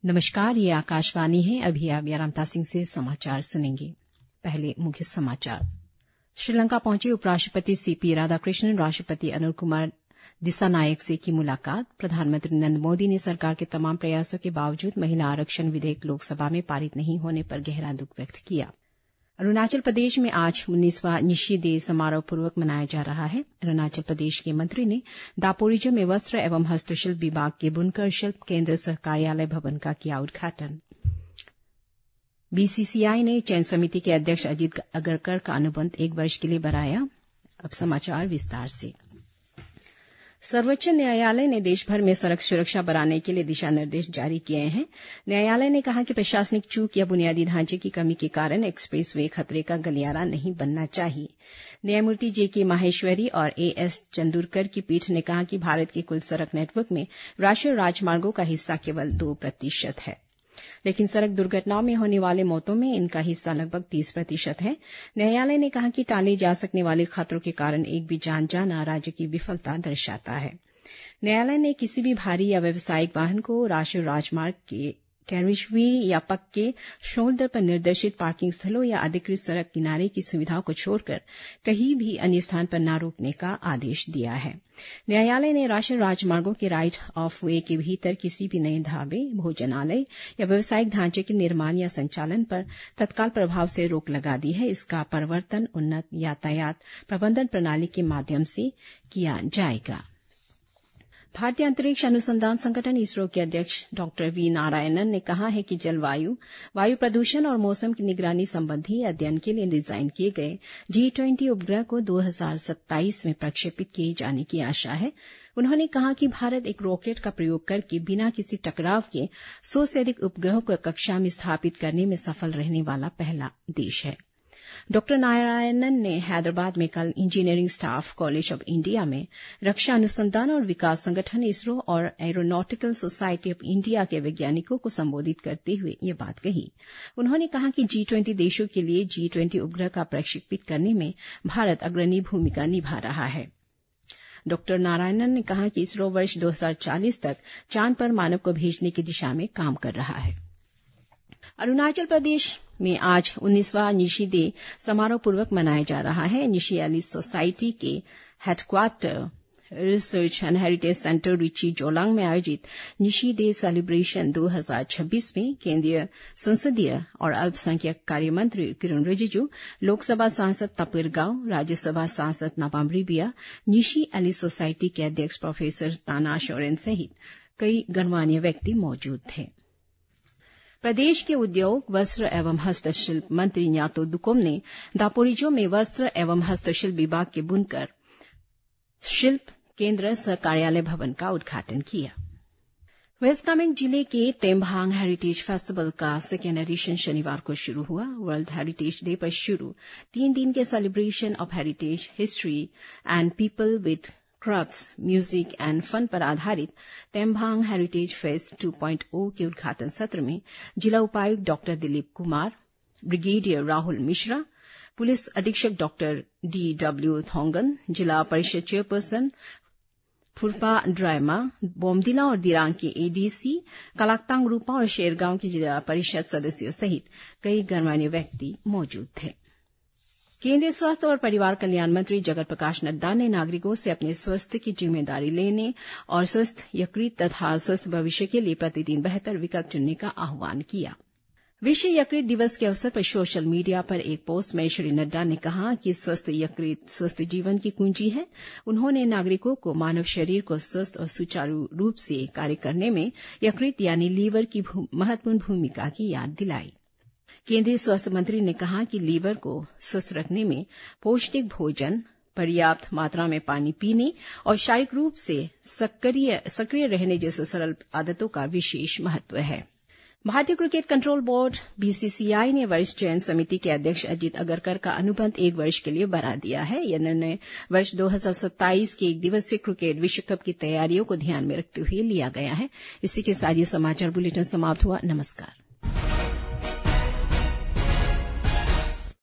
नमस्कार, ये आकाशवाणी है। अभी आप यारामता सिंह से समाचार सुनेंगे। पहले मुख्य समाचार। श्रीलंका पहुंचे उपराष्ट्रपति सीपी राधाकृष्णन, राष्ट्रपति अनुर कुमार दिसानायक से की मुलाकात। प्रधानमंत्री नरेंद्र मोदी ने सरकार के तमाम प्रयासों के बावजूद महिला आरक्षण विधेयक लोकसभा में पारित नहीं होने पर गहरा दुख व्यक्त किया। अरुणाचल प्रदेश में आज 19वां निशी डे समारोहपूर्वक मनाया जा रहा है। अरुणाचल प्रदेश के मंत्री ने दापोरिजो में वस्त्र एवं हस्तशिल्प विभाग के बुनकर शिल्प केंद्र सह कार्यालय भवन का किया उद्घाटन। बीसीसीआई ने चयन समिति के अध्यक्ष अजीत अगरकर का अनुबंध 1 वर्ष के लिए बढ़ाया। अब समाचार विस्तार से। सर्वोच्च न्यायालय ने देशभर में सड़क सुरक्षा बढ़ाने के लिए दिशा निर्देश जारी किए हैं। न्यायालय ने कहा कि प्रशासनिक चूक या बुनियादी ढांचे की कमी के कारण एक्सप्रेस वे खतरे का गलियारा नहीं बनना चाहिए। न्यायमूर्ति जेके माहेश्वरी और एएस चंदुरकर की पीठ ने कहा कि भारत के कुल सड़क नेटवर्क में राष्ट्रीय राजमार्गों का हिस्सा केवल 2% है, लेकिन सड़क दुर्घटनाओं में होने वाले मौतों में इनका हिस्सा लगभग 30% है। न्यायालय ने कहा कि टाले जा सकने वाले खतरों के कारण एक भी जान जाना राज्य की विफलता दर्शाता है। न्यायालय ने किसी भी भारी या व्यावसायिक वाहन को राष्ट्रीय राजमार्ग के कैरिजवे या पक्के शोल्डर पर निर्देशित पार्किंग स्थलों या अधिकृत सड़क किनारे की सुविधाओं को छोड़कर कहीं भी अन्य स्थान पर न रोकने का आदेश दिया है। न्यायालय ने राष्ट्रीय राजमार्गों के राइट ऑफ वे के भीतर किसी भी नए ढाबे, भोजनालय या व्यावसायिक ढांचे के निर्माण या संचालन पर तत्काल प्रभाव से रोक लगा दी है। इसका परिवर्तन उन्नत यातायात प्रबंधन प्रणाली के माध्यम से किया जाएगा। भारतीय अंतरिक्ष अनुसंधान संगठन इसरो के अध्यक्ष डॉक्टर वी नारायणन ने कहा है कि जलवायु, वायु प्रदूषण और मौसम की निगरानी संबंधी अध्ययन के लिए डिजाइन किए गए G20 उपग्रह को 2027 में प्रक्षेपित किए जाने की आशा है। उन्होंने कहा कि भारत एक रॉकेट का प्रयोग करके बिना किसी टकराव के 100 से अधिक उपग्रहों को कक्षा में स्थापित करने में सफल रहने वाला पहला देश है। डॉक्टर नारायणन ने हैदराबाद में कल engineering staff college of India में रक्षा अनुसंधान और विकास संगठन इसरो और एरोनॉटिकल सोसाइटी ऑफ इंडिया के वैज्ञानिकों को संबोधित करते हुए ये बात कही। उन्होंने कहा कि G20 देशों के लिए G20 उपग्रह का प्रक्षेपित करने में भारत अग्रणी भूमिका निभा रहा है। डॉक्टर नारायणन ने कहा कि इसरो वर्ष 2040 तक चांद पर मानव को भेजने की दिशा में काम कर रहा है। अरुणाचल प्रदेश में आज 19वां निशी डे समारोहपूर्वक मनाया जा रहा है। निशी एलिस सोसाइटी के headquarter research and heritage centre रिची जोलांग में आयोजित निशी डे सेलिब्रेशन 2026 में केंद्रीय संसदीय और अल्पसंख्यक कार्य मंत्री किरण रिजिजू, लोकसभा सांसद तापिर गाव, राज्यसभा सांसद नाबाम रिबिया, निशी एलिस सोसाइटी के अध्यक्ष प्रोफेसर ताना शोरेन सहित कई गणमान्य व्यक्ति मौजूद थे। प्रदेश के उद्योग, वस्त्र एवं हस्तशिल्प मंत्री न्यातो दुकोम ने दापोरिजो में वस्त्र एवं हस्तशिल्प विभाग के बुनकर शिल्प केंद्र सह कार्यालय भवन का उद्घाटन किया। वेस्ट कामेंग जिले के तेम्बांग हेरिटेज फेस्टिवल का 2nd एडिशन शनिवार को शुरू हुआ। वर्ल्ड हेरिटेज डे पर शुरू 3 दिन के celebration of heritage, history and people with crafts, music and fun पर आधारित तेम्बांग हेरिटेज फेस्ट 2.0 के उद्घाटन सत्र में जिला उपायुक्त doctor Dilip Kumar, brigadier Rahul Mishra, police अधीक्षक डॉक्टर DW थोंगन, जिला परिषद चेयरपर्सन फुरपा ड्रायमा, बोमदिला और दिरांग के ADC, कलाक्तांग रूपा और शेरगांव के जिला परिषद सदस्यों सहित कई गणमान्य व्यक्ति मौजूद थे। केंद्रीय स्वास्थ्य और परिवार कल्याण मंत्री जगत प्रकाश नड्डा ने नागरिकों से अपने स्वास्थ्य की जिम्मेदारी लेने और स्वस्थ यकृत तथा स्वस्थ भविष्य के लिए प्रतिदिन बेहतर विकल्प चुनने का आह्वान किया। विश्व यकृत दिवस के अवसर पर सोशल मीडिया पर एक पोस्ट में श्री नड्डा ने कहा कि स्वस्थ यकृत स्वस्थ जीवन की कुंजी है। उन्होंने नागरिकों को मानव शरीर को स्वस्थ और सुचारू रूप से कार्य करने में यकृत यानी लीवर की महत्वपूर्ण भूमिका की याद दिलाई। केंद्रीय स्वास्थ्य मंत्री ने कहा कि लीवर को स्वस्थ रखने में पौष्टिक भोजन, पर्याप्त मात्रा में पानी पीने और शारीरिक रूप से सक्रिय रहने जैसे सरल आदतों का विशेष महत्व है। भारतीय क्रिकेट कंट्रोल बोर्ड BCCI ने वरिष्ठ चयन समिति के अध्यक्ष अजीत अगरकर का अनुबंध 1 वर्ष के लिए बढ़ा दिया है। यह निर्णय वर्ष 2027 के 1 दिवसीय क्रिकेट विश्व कप की तैयारियों को ध्यान में रखते हुए लिया गया है। इसी के साथ ये समाचार बुलेटिन समाप्त हुआ। नमस्कार।